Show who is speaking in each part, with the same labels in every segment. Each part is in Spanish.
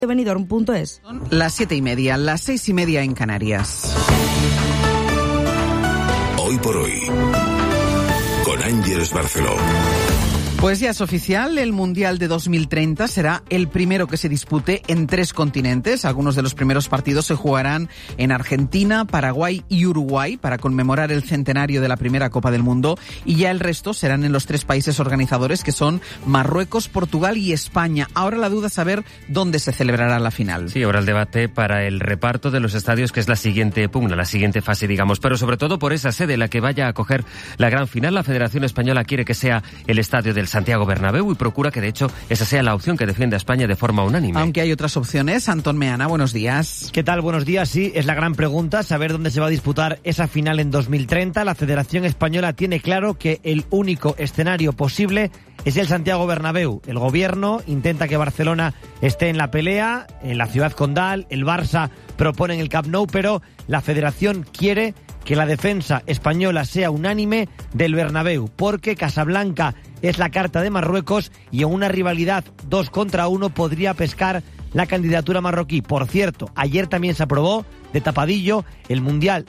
Speaker 1: Benidorm.es.
Speaker 2: Son las 7:30, las 6:30 en Canarias.
Speaker 3: Hoy por hoy, con Ángeles Barceló.
Speaker 2: Pues ya es oficial, el Mundial de 2030 será el primero que se dispute en 3 continentes. Algunos de los primeros partidos se jugarán en Argentina, Paraguay y Uruguay para conmemorar el centenario de la primera Copa del Mundo, y ya el resto serán en los 3 países organizadores, que son Marruecos, Portugal y España. Ahora la duda es saber dónde se celebrará la final.
Speaker 4: Sí, ahora el debate para el reparto de los estadios, que es la siguiente pugna, la siguiente fase, digamos. Pero sobre todo por esa sede, la que vaya a acoger la gran final. La Federación Española quiere que sea el estadio del Santiago Bernabéu y procura que, de hecho, esa sea la opción que defiende a España de forma unánime.
Speaker 2: Aunque hay otras opciones. Antón Meana, buenos días.
Speaker 5: ¿Qué tal? Buenos días. Sí, es la gran pregunta, saber dónde se va a disputar esa final en 2030. La Federación Española tiene claro que el único escenario posible es el Santiago Bernabéu. El gobierno intenta que Barcelona esté en la pelea, en la ciudad condal, el Barça propone en el Camp Nou, pero la Federación quiere que la defensa española sea unánime del Bernabéu, porque Casablanca es la carta de Marruecos y en una rivalidad 2 contra 1 podría pescar la candidatura marroquí. Por cierto, ayer también se aprobó de tapadillo el Mundial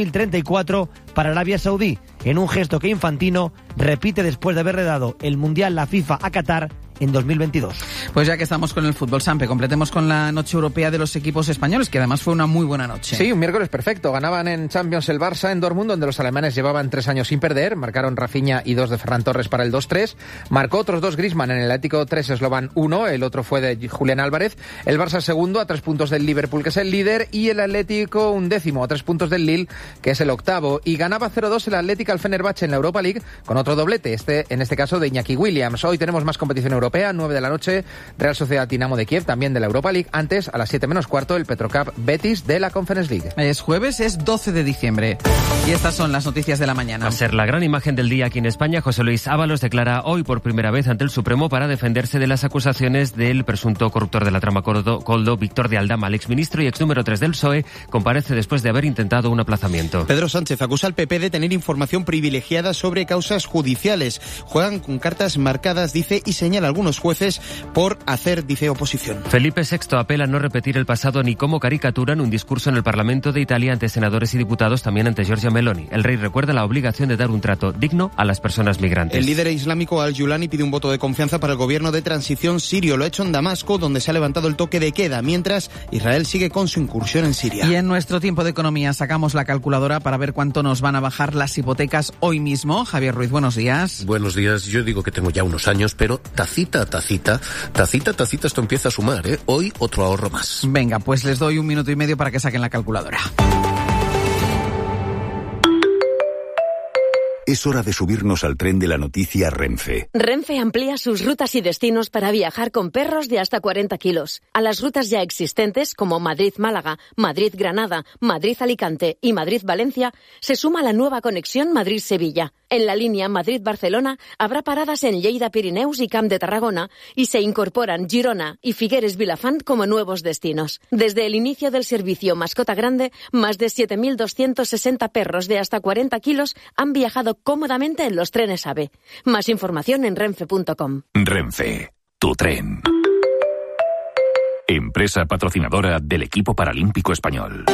Speaker 5: 2034 para Arabia Saudí, en un gesto que Infantino repite después de haberle dado el Mundial la FIFA a Qatar en 2022.
Speaker 2: Pues ya que estamos con el fútbol, Sampe, completemos con la noche europea de los equipos españoles, que además fue una muy buena noche.
Speaker 6: Sí, un miércoles perfecto. Ganaban en Champions el Barça en Dortmund, donde los alemanes llevaban 3 años sin perder. Marcaron Rafinha y 2 de Ferran Torres para el 2-3. Marcó otros 2 Griezmann en el Atlético 3, Slovan 1. El otro fue de Julián Álvarez. El Barça segundo a 3 puntos del Liverpool, que es el líder. Y el Atlético 11º a 3 puntos del Lille, que es el octavo. Y ganaba 0-2 el Atlético al Fenerbahce en la Europa League con otro doblete, en este caso de Iñaki Williams. Hoy tenemos más competición europea, 9 de la noche, Real Sociedad Dinamo de Kiev, también de la Europa League. Antes, a las 7 menos cuarto, el Petrocup Betis de la Conference League.
Speaker 2: Es jueves, es 12 de diciembre. Y estas son las noticias de la mañana.
Speaker 4: Va a ser la gran imagen del día aquí en España. José Luis Ábalos declara hoy por primera vez ante el Supremo para defenderse de las acusaciones del presunto corruptor de la trama Coldo, Víctor de Aldama. El exministro y ex número 3 del PSOE comparece después de haber intentado un aplazamiento.
Speaker 7: Pedro Sánchez acusa al PP de tener información privilegiada sobre causas judiciales. Juegan con cartas marcadas, dice, y señala a algunos jueces por hacer, dice, oposición.
Speaker 4: Felipe VI apela a no repetir el pasado ni como caricatura en un discurso en el Parlamento de Italia ante senadores y diputados, también ante Giorgia Meloni. El rey recuerda la obligación de dar un trato digno a las personas migrantes.
Speaker 7: El líder islámico Al-Yulani pide un voto de confianza para el gobierno de transición sirio. Lo ha hecho en Damasco, donde se ha levantado el toque de queda, mientras Israel sigue con su incursión en Siria.
Speaker 2: Y en nuestro tiempo de economía sacamos la calculadora para ver cuánto nos van a bajar las hipotecas hoy mismo. Javier Ruiz, buenos días.
Speaker 3: Buenos días. Yo digo que tengo ya unos años, pero tacita, esto empieza a sumar, ¿eh? Hoy otro ahorro más.
Speaker 2: Venga, pues les doy 1 minuto y medio para que saquen la calculadora.
Speaker 8: Es hora de subirnos al tren de la noticia Renfe.
Speaker 9: Renfe amplía sus rutas y destinos para viajar con perros de hasta 40 kilos. A las rutas ya existentes, como Madrid-Málaga, Madrid-Granada, Madrid-Alicante y Madrid-Valencia, se suma la nueva conexión Madrid-Sevilla. En la línea Madrid-Barcelona habrá paradas en Lleida-Pirineus y Camp de Tarragona, y se incorporan Girona y Figueres-Vilafant como nuevos destinos. Desde el inicio del servicio Mascota Grande, más de 7.260 perros de hasta 40 kilos han viajado cómodamente en los trenes AVE. Más información en renfe.com.
Speaker 8: Renfe, tu tren. Empresa patrocinadora del equipo paralímpico español.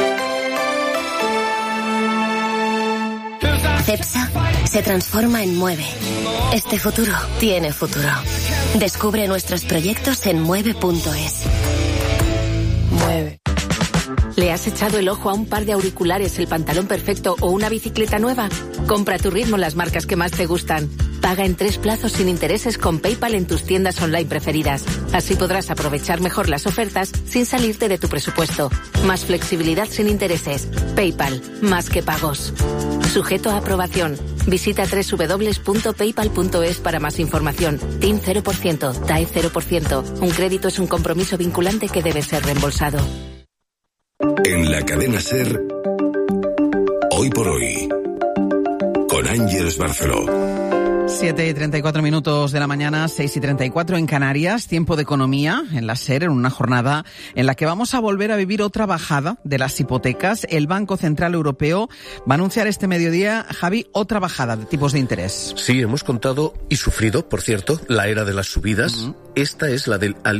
Speaker 10: CEPSA se transforma en Mueve. Este futuro tiene futuro. Descubre nuestros proyectos en mueve.es.
Speaker 9: Mueve. ¿Le has echado el ojo a un par de auriculares, el pantalón perfecto o una bicicleta nueva? Compra a tu ritmo las marcas que más te gustan. Paga en 3 plazos sin intereses con PayPal en tus tiendas online preferidas. Así podrás aprovechar mejor las ofertas sin salirte de tu presupuesto. Más flexibilidad sin intereses. PayPal, más que pagos. Sujeto a aprobación. Visita www.paypal.es para más información. TIN 0%, TAE 0%. Un crédito es un compromiso vinculante que debe ser reembolsado.
Speaker 3: En la cadena SER, hoy por hoy, con Ángeles Barceló.
Speaker 2: 7:34 de la mañana, 6:34 en Canarias, tiempo de economía en la SER, en una jornada en la que vamos a volver a vivir otra bajada de las hipotecas. El Banco Central Europeo va a anunciar este mediodía, Javi, otra bajada de tipos de interés.
Speaker 3: Sí, hemos contado y sufrido, por cierto, la era de las subidas. Esta es la del